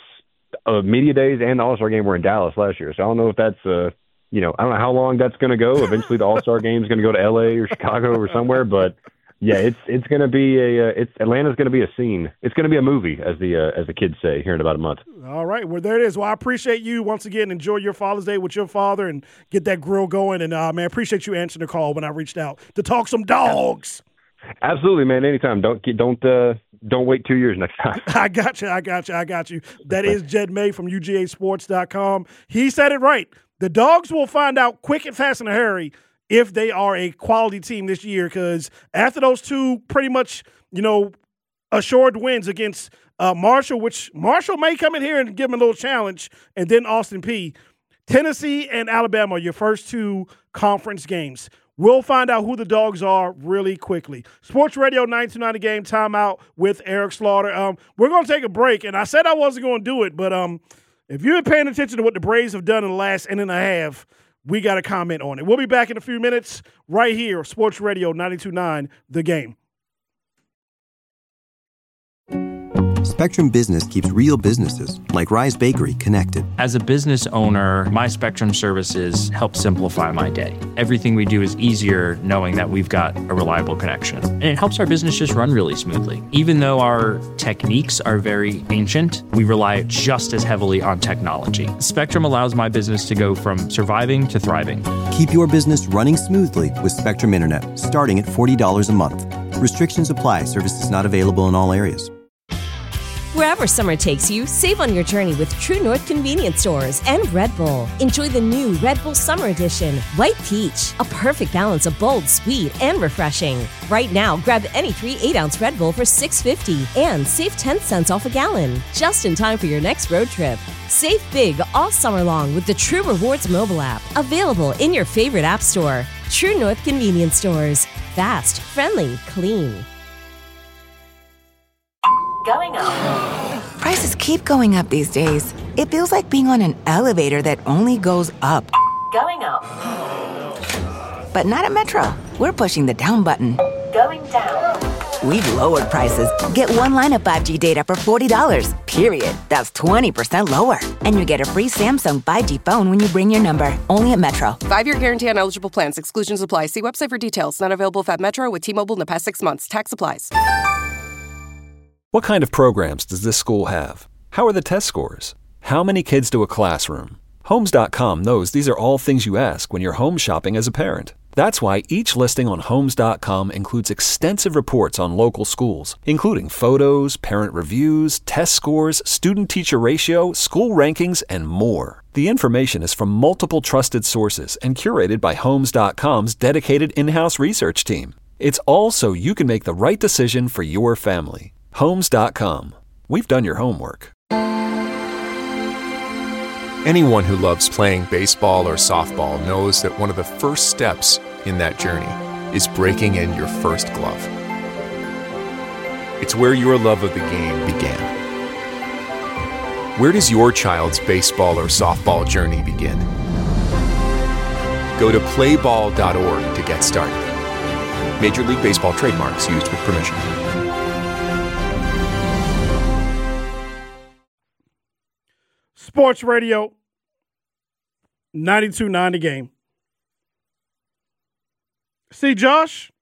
Speaker 12: media days and the All-Star game were in Dallas last year. So I don't know if that's, I don't know how long that's going to go. Eventually the All-Star game is going to go to L.A. or Chicago or somewhere. But, yeah, it's going to be Atlanta's going to be a scene. It's going to be a movie, as the kids say, here in about a month.
Speaker 7: All right. Well, there it is. Well, I appreciate you once again. Enjoy your Father's Day with your father and get that grill going. And, man, I appreciate you answering the call when I reached out to talk some dogs.
Speaker 12: Absolutely, man. Anytime. Don't wait 2 years next time.
Speaker 7: I got you. That is Jed May from UGAsports.com. He said it right. The Dogs will find out quick and fast in a hurry if they are a quality team this year, because after those two pretty much, assured wins against Marshall, which Marshall may come in here and give them a little challenge, and then Austin Peay, Tennessee and Alabama are your first two conference games. We'll find out who the Dogs are really quickly. Sports Radio 929 The Game, timeout with Eric Slaughter. We're going to take a break, and I said I wasn't going to do it, but if you've been paying attention to what the Braves have done in the last inning and a half, we got to comment on it. We'll be back in a few minutes right here, Sports Radio 929 The Game.
Speaker 1: Spectrum Business keeps real businesses, like Rise Bakery, connected.
Speaker 2: As a business owner, my Spectrum services help simplify my day. Everything we do is easier knowing that we've got a reliable connection. And it helps our business just run really smoothly. Even though our techniques are very ancient, we rely just as heavily on technology. Spectrum allows my business to go from surviving to thriving.
Speaker 1: Keep your business running smoothly with Spectrum Internet, starting at $40 a month. Restrictions apply. Services not available in all areas.
Speaker 13: Wherever summer takes you, save on your journey with True North Convenience Stores and Red Bull. Enjoy the new Red Bull Summer Edition, White Peach, a perfect balance of bold, sweet, and refreshing. Right now, grab any 3 8-ounce Red Bull for $6.50 and save 10 cents off a gallon, just in time for your next road trip. Save big all summer long with the True Rewards mobile app, available in your favorite app store. True North Convenience Stores. Fast, friendly, clean.
Speaker 4: Going up.
Speaker 5: Prices keep going up these days. It feels like being on an elevator that only goes up.
Speaker 4: Going up.
Speaker 5: But not at Metro. We're pushing the down button.
Speaker 4: Going down.
Speaker 5: We've lowered prices. Get one line of 5G data for $40, period. That's 20% lower. And you get a free Samsung 5G phone when you bring your number. Only at Metro.
Speaker 6: 5-year guarantee on eligible plans. Exclusions apply. See website for details. Not available at Metro with T-Mobile in the past 6 months. Tax applies.
Speaker 10: What kind of programs does this school have? How are the test scores? How many kids do a classroom? Homes.com knows these are all things you ask when you're home shopping as a parent. That's why each listing on Homes.com includes extensive reports on local schools, including photos, parent reviews, test scores, student-teacher ratio, school rankings, and more. The information is from multiple trusted sources and curated by Homes.com's dedicated in-house research team. It's all so you can make the right decision for your family. Homes.com. We've done your homework.
Speaker 14: Anyone who loves playing baseball or softball knows that one of the first steps in that journey is breaking in your first glove. It's where your love of the game began. Where does your child's baseball or softball journey begin? Go to playball.org to get started. Major League Baseball trademarks used with permission.
Speaker 7: Sports Radio 92.9 The Game. See, Josh,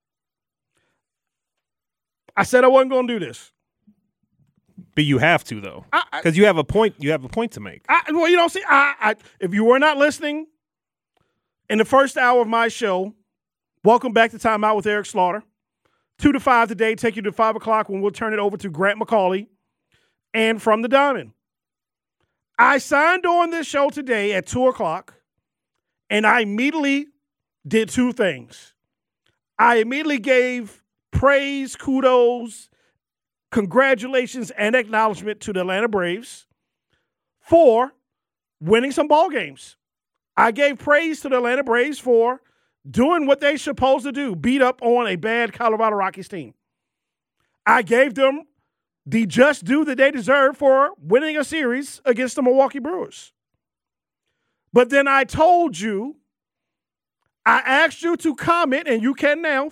Speaker 7: I said I wasn't going to do this.
Speaker 8: But you have to, though, because you have a point. You have a point to make.
Speaker 7: If you were not listening in the first hour of my show, welcome back to Time Out with Eric Slaughter. 2 to 5 today, take you to 5 o'clock when we'll turn it over to Grant McCauley and From the Diamond. I signed on this show today at 2 o'clock, and I immediately did two things. I immediately gave praise, kudos, congratulations, and acknowledgement to the Atlanta Braves for winning some ball games. I gave praise to the Atlanta Braves for doing what they're supposed to do, beat up on a bad Colorado Rockies team. I gave them the just due that they deserve for winning a series against the Milwaukee Brewers. But then I told you, I asked you to comment, and you can now,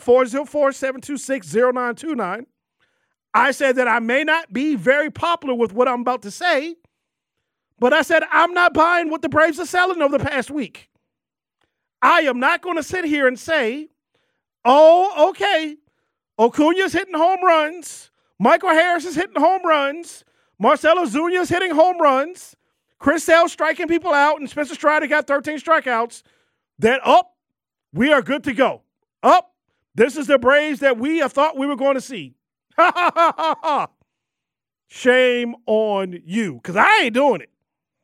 Speaker 7: 404-726-0929. I said that I may not be very popular with what I'm about to say, But I said, I'm not buying what the Braves are selling over the past week. I am not going to sit here and say, oh, okay, Acuna's hitting home runs. Michael Harris is hitting home runs. Marcell Ozuna is hitting home runs. Chris Sale striking people out, and Spencer Strider got 13 strikeouts. Then, we are good to go. This is the Braves that we have thought we were going to see. Ha, ha, ha, ha, ha. Shame on you, because I ain't doing it.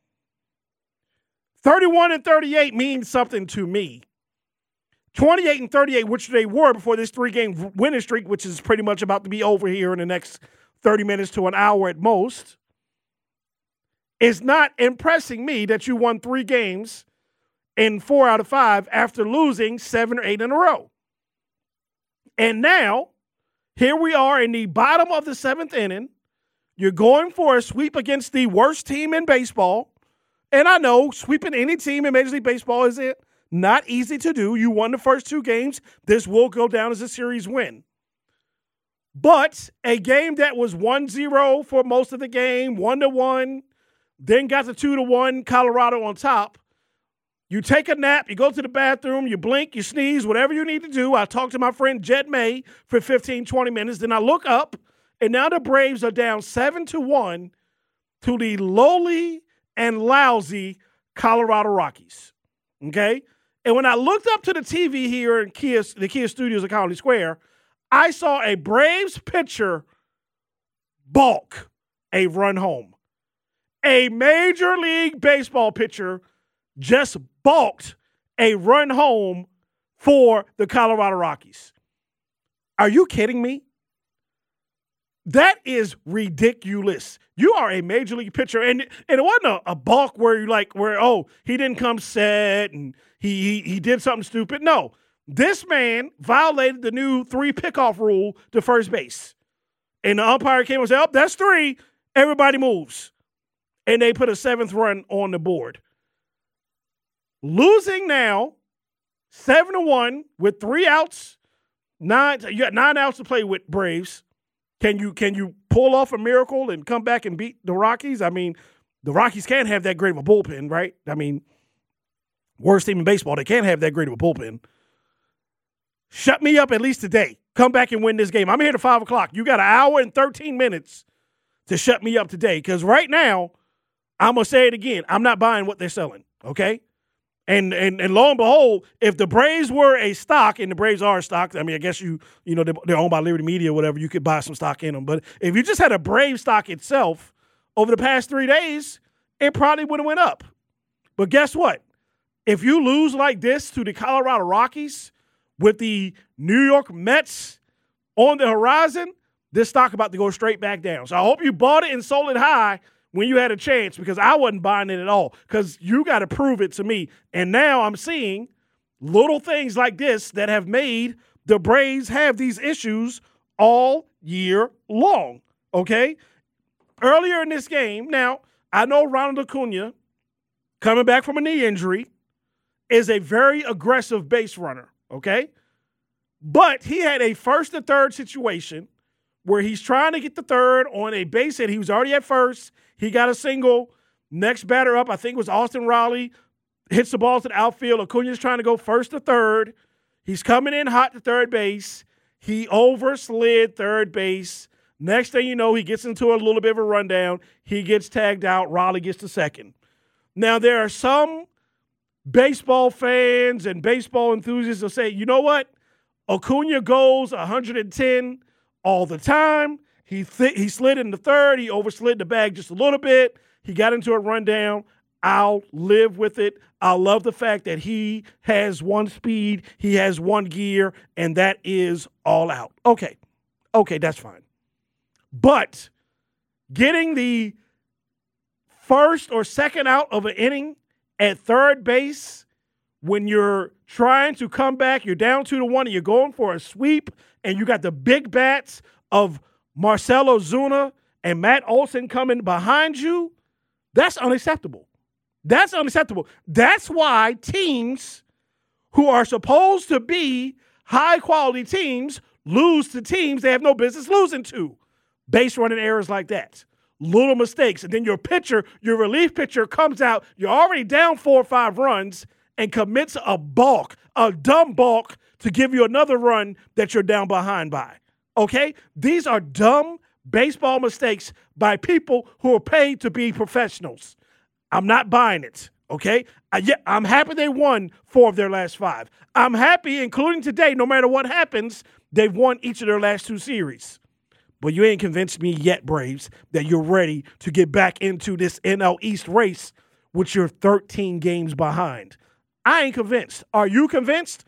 Speaker 7: 31-38 means something to me. 28-38, which they were before this 3-game winning streak, which is pretty much about to be over here in the next 30 minutes to an hour at most, is not impressing me that you won 3 games in 4 out of 5 after losing 7 or 8 in a row. And now, here we are in the bottom of the 7th inning. You're going for a sweep against the worst team in baseball. And I know sweeping any team in Major League Baseball is not easy to do. You won the first 2 games. This will go down as a series win. But a game that was 1-0 for most of the game, 1-1, then got to 2-1, Colorado on top. You take a nap, you go to the bathroom, you blink, you sneeze, whatever you need to do. I talked to my friend Jed May for 15, 20 minutes. Then I look up, and now the Braves are down 7-1 to the lowly and lousy Colorado Rockies. Okay? And when I looked up to the TV here in the Kia Studios at Colony Square, I saw a Braves pitcher balk a run home. A Major League Baseball pitcher just balked a run home for the Colorado Rockies. Are you kidding me? That is ridiculous. You are a Major League pitcher, and it wasn't a balk where he didn't come set and he did something stupid. No, this man violated the new 3 pickoff rule to first base. And the umpire came and said, that's 3. Everybody moves. And they put a 7th run on the board. Losing now 7-1 with 3 outs. You got 9 outs to play with, Braves. Can you pull off a miracle and come back and beat the Rockies? I mean, the Rockies can't have that great of a bullpen, right? I mean, worst team in baseball, they can't have that great of a bullpen. Shut me up at least today. Come back and win this game. I'm here to 5 o'clock. You got 1 hour and 13 minutes to shut me up today, because right now, I'm going to say it again, I'm not buying what they're selling, okay? And lo and behold, if the Braves were a stock, and the Braves are a stock, I mean, I guess they're owned by Liberty Media or whatever, you could buy some stock in them. But if you just had a Brave stock itself over the past 3 days, it probably would have went up. But guess what? If you lose like this to the Colorado Rockies with the New York Mets on the horizon, this stock about to go straight back down. So I hope you bought it and sold it high when you had a chance, because I wasn't buying it at all, because you got to prove it to me. And now I'm seeing little things like this that have made the Braves have these issues all year long, okay? Earlier in this game, now, I know Ronald Acuna, coming back from a knee injury, is a very aggressive base runner, okay? But he had a 1st to 3rd situation where he's trying to get the 3rd on a base hit. He was already at 1st. He got a single. Next batter up, I think it was Austin Riley, hits the ball to the outfield. Acuna's trying to go 1st to 3rd. He's coming in hot to 3rd base. He overslid 3rd base. Next thing you know, he gets into a little bit of a rundown. He gets tagged out. Riley gets to 2nd. Now, there are some baseball fans and baseball enthusiasts who say, you know what? Acuna goes 110 all the time. He slid in the 3rd. He overslid the bag just a little bit. He got into a rundown. I'll live with it. I love the fact that he has 1 speed, he has 1 gear, and that is all out. Okay, that's fine. But getting the 1st or 2nd out of an inning at 3rd base when you're trying to come back, you're down 2-1, and you're going for a sweep, and you got the big bats of Marcell Ozuna and Matt Olson coming behind you, that's unacceptable. That's unacceptable. That's why teams who are supposed to be high-quality teams lose to teams they have no business losing to. Base running errors like that. little mistakes. And then your relief pitcher comes out, you're already down 4 or 5 runs and commits a dumb balk to give you another run that you're down behind by. Okay? These are dumb baseball mistakes by people who are paid to be professionals. I'm not buying it. Okay? I'm happy they won 4 of their last 5. I'm happy, including today, no matter what happens, they've won each of their last 2 series. But you ain't convinced me yet, Braves, that you're ready to get back into this NL East race with your 13 games behind. I ain't convinced. Are you convinced?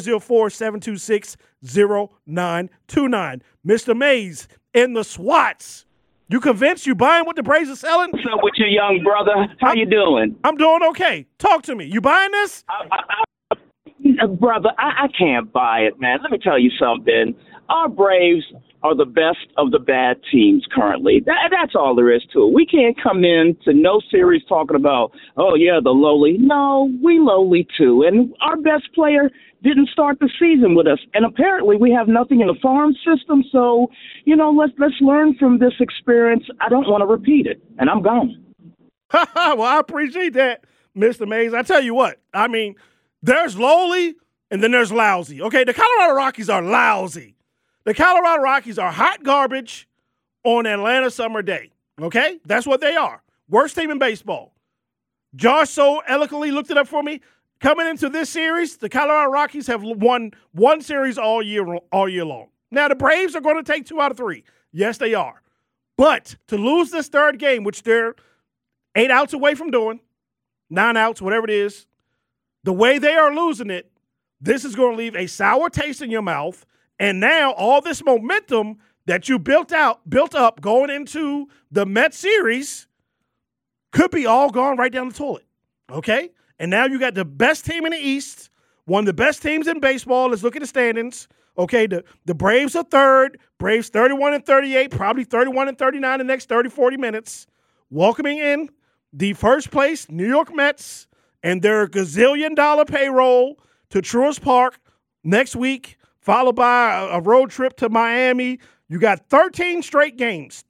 Speaker 7: 404-726-0929. Mr. Mays in the SWATs. You convinced? You buying what the Braves are selling?
Speaker 15: What's up with you, young brother? How you doing?
Speaker 7: I'm doing okay. Talk to me. You buying this?
Speaker 15: Brother, I can't buy it, man. Let me tell you something. Our Braves are the best of the bad teams currently. That's all there is to it. We can't come in to no series talking about, oh, yeah, the lowly. No, we lowly too. And our best player didn't start the season with us. And apparently we have nothing in the farm system. So, let's learn from this experience. I don't want to repeat it. And I'm gone.
Speaker 7: Well, I appreciate that, Mr. Mays. I tell you what, there's lowly and then there's lousy. Okay, the Colorado Rockies are lousy. The Colorado Rockies are hot garbage on Atlanta summer day. Okay? That's what they are. Worst team in baseball. Josh so eloquently looked it up for me. Coming into this series, the Colorado Rockies have won 1 series all year long. Now, the Braves are going to take 2 out of 3. Yes, they are. But to lose this 3rd game, which they're 8 outs away from doing, 9 outs, whatever it is, the way they are losing it, this is going to leave a sour taste in your mouth. And now all this momentum that you built up going into the Mets series could be all gone right down the toilet, okay? And now you got the best team in the East, one of the best teams in baseball. Let's look at the standings. Okay, the Braves are 3rd. Braves 31-38, probably 31-39 the next 30, 40 minutes. Welcoming in the first place New York Mets and their gazillion-dollar payroll to Truist Park next week, followed by a road trip to Miami. You got 13 straight games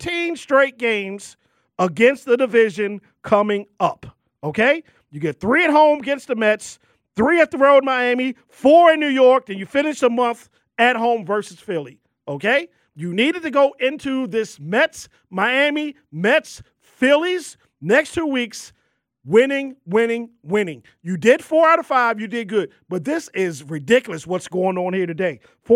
Speaker 7: against the division coming up, okay? You get 3 at home against the Mets, 3 at the road Miami, 4 in New York, then you finish the month at home versus Philly, okay? You needed to go into this Mets, Miami, Mets, Phillies next 2 weeks winning. You did 4 out of 5. You did good. But this is ridiculous what's going on here today.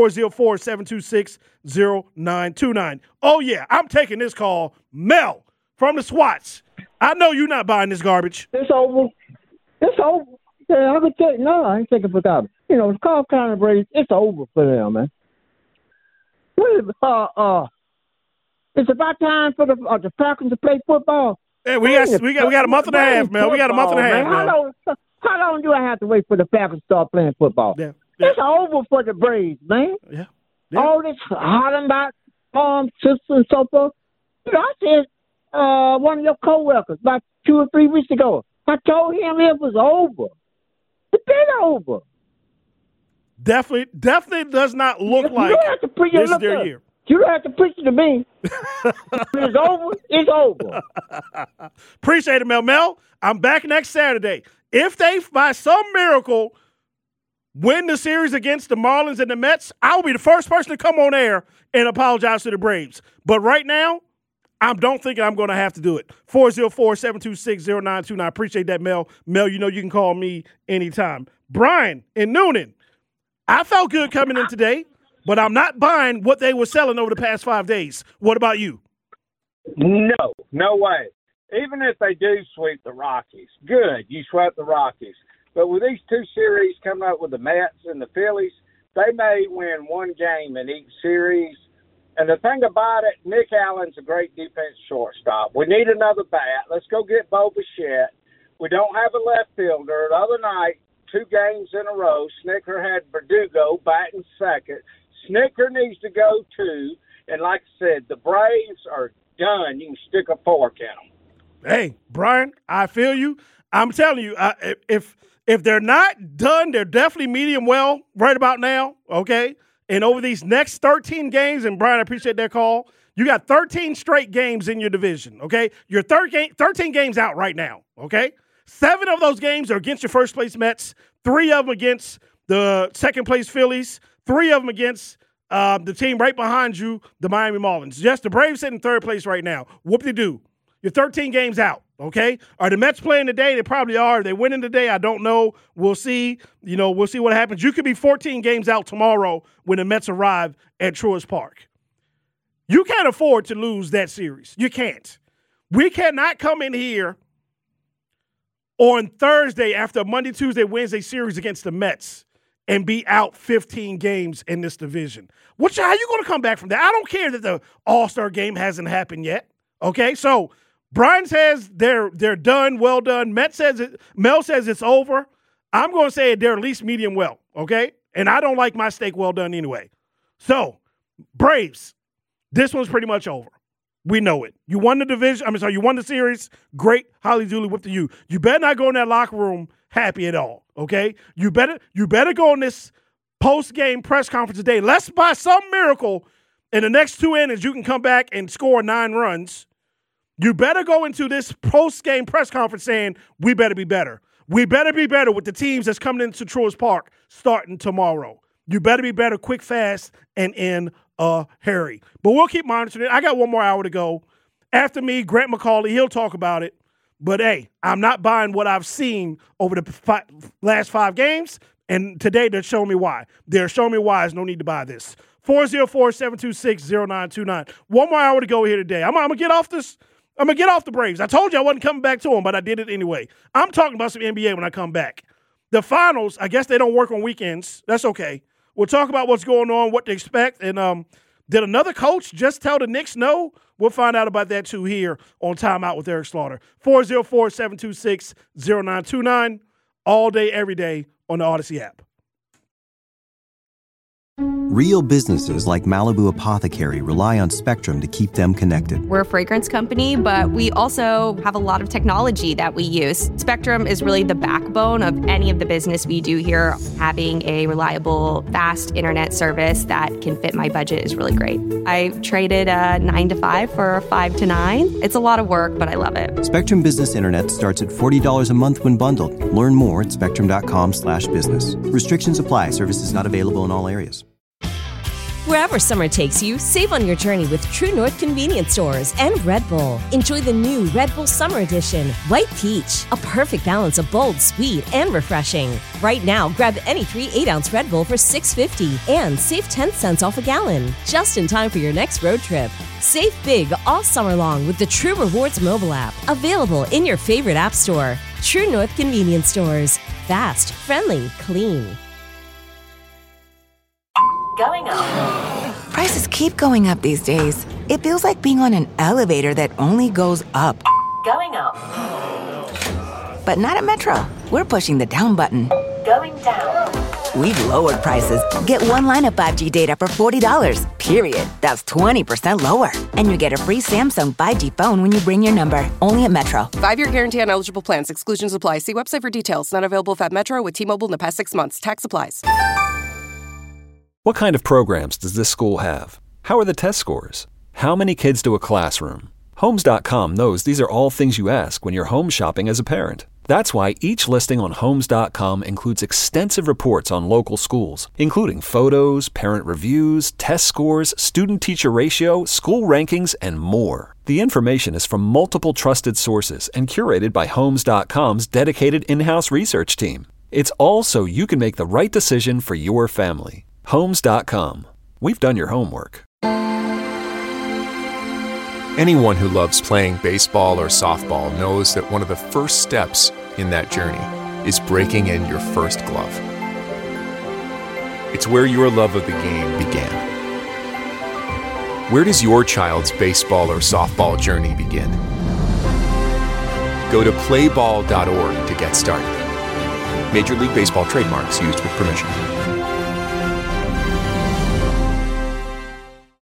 Speaker 7: 404-726-0929. Oh, yeah, I'm taking this call. Mel from the SWATs. I know you're not buying this garbage.
Speaker 16: It's over. Yeah, I could take. No, I ain't taking for garbage. The Cobb County Braves, it's over for them, man. It's about time for the Falcons to play football.
Speaker 7: Yeah, we got a month and a half, Mel. We got a month and a half, Mel.
Speaker 16: How long do I have to wait for the Falcons to start playing football?
Speaker 7: Yeah.
Speaker 16: It's over for the Braves, man.
Speaker 7: Yeah.
Speaker 16: All this hollering about farm system and so forth. I said one of your co-workers about 2 or 3 weeks ago. I told him it was over. It's been over.
Speaker 7: Definitely does not look like this is their year.
Speaker 16: You don't have to preach it to me. It's over. It's over.
Speaker 7: Appreciate it, Mel. Mel, I'm back next Saturday. If they, by some miracle, win the series against the Marlins and the Mets, I will be the first person to come on air and apologize to the Braves. But right now, I don't think I'm going to have to do it. 404-726-0929. Appreciate that, Mel. Mel, you can call me anytime. Brian in Noonan, I felt good coming in today, but I'm not buying what they were selling over the past 5 days. What about you?
Speaker 17: No way. Even if they do sweep the Rockies, good, you swept the Rockies. But with these 2 series coming up with the Mets and the Phillies, they may win 1 game in each series. And the thing about it, Nick Allen's a great defense shortstop. We need another bat. Let's go get Bo Bichette. We don't have a left fielder. The other night, 2 games in a row, Snicker had Verdugo batting second. Snicker needs to go too. And like I said, the Braves are done. You can stick a fork in them.
Speaker 7: Hey, Brian, I feel you. I'm telling you, if they're not done, they're definitely medium well right about now, okay? And over these next 13 games, and Brian, I appreciate that call, You got 13 straight games in your division, okay? You're 13 games out right now, okay? 7 of those games are against your first-place Mets, 3 of them against the second-place Phillies, 3 of them against the team right behind you, the Miami Marlins. Yes, the Braves sit in third place right now. Whoop-de-doo. You're 13 games out, okay? Are the Mets playing today? They probably are. Are they winning today? I don't know. We'll see. We'll see what happens. You could be 14 games out tomorrow when the Mets arrive at Truist Park. You can't afford to lose that series. You can't. We cannot come in here on Thursday after a Monday, Tuesday, Wednesday series against the Mets and be out 15 games in this division. How are you going to come back from that? I don't care that the All-Star game hasn't happened yet. Okay, so Brian says they're done, well done. Mel says it's over. I'm going to say they're at least medium well, okay? And I don't like my steak well done anyway. So, Braves, this one's pretty much over. We know it. You won the division. You won the series. Great. Holly Dooley whipped to you. You better not go in that locker room happy at all, okay? You better go in this post-game press conference today. Unless by some miracle in the next 2 innings you can come back and score 9 runs. You better go into this post-game press conference saying, we better be better. We better be better with the teams that's coming into Truist Park starting tomorrow. You better be better quick, fast, and in a hurry. But we'll keep monitoring it. I got 1 more hour to go. After me, Grant McCauley, he'll talk about it. But, hey, I'm not buying what I've seen over the last 5 games, and today they're showing me why. They're showing me why there's no need to buy this. 404-726-0929. 1 more hour to go here today. I'm going to get off this. I'm going to get off the Braves. I told you I wasn't coming back to them, but I did it anyway. I'm talking about some NBA when I come back. The finals, I guess they don't work on weekends. That's okay. We'll talk about what's going on, what to expect. And did another coach just tell the Knicks no? We'll find out about that, too, here on Time Out with Eric Slaughter. 404-726-0929. All day, every day on the Odyssey app.
Speaker 1: Real businesses like Malibu Apothecary rely on Spectrum to keep them connected.
Speaker 9: We're a fragrance company, but we also have a lot of technology that we use. Spectrum is really the backbone of any of the business we do here. Having a reliable, fast internet service that can fit my budget is really great. I traded a 9 to 5 for a 5 to 9. It's a lot of work, but I love it.
Speaker 1: Spectrum Business Internet starts at $40 a month when bundled. Learn more at spectrum.com/business. Restrictions apply. Services not available in all areas.
Speaker 13: Wherever summer takes you, save on your journey with True North Convenience Stores and Red Bull. Enjoy the new Red Bull Summer Edition, White Peach, a perfect balance of bold, sweet, and refreshing. Right now, grab any 3 8-ounce Red Bull for $6.50 and save 10 cents off a gallon, just in time for your next road trip. Save big all summer long with the True Rewards mobile app, available in your favorite app store. True North Convenience Stores. Fast, friendly, clean.
Speaker 4: Going up.
Speaker 5: Prices keep going up these days. It feels like being on an elevator that only goes up.
Speaker 4: Going up.
Speaker 5: But not at Metro. We're pushing the down button.
Speaker 4: Going down.
Speaker 5: We've lowered prices. Get 1 line of 5G data for $40, period. That's 20% lower. And you get a free Samsung 5G phone when you bring your number. Only at Metro.
Speaker 6: 5-year guarantee on eligible plans. Exclusions apply. See website for details. Not available if at Metro with T-Mobile in the past 6 months. Tax applies.
Speaker 10: What kind of programs does this school have? How are the test scores? How many kids do a classroom? Homes.com knows these are all things you ask when you're home shopping as a parent. That's why each listing on Homes.com includes extensive reports on local schools, including photos, parent reviews, test scores, student-teacher ratio, school rankings, and more. The information is from multiple trusted sources and curated by Homes.com's dedicated in-house research team. It's all so you can make the right decision for your family. Homes.com. We've done your homework.
Speaker 14: Anyone who loves playing baseball or softball knows that one of the first steps in that journey is breaking in your first glove. It's where your love of the game began. Where does your child's baseball or softball journey begin? Go to playball.org to get started. Major League Baseball trademarks used with permission.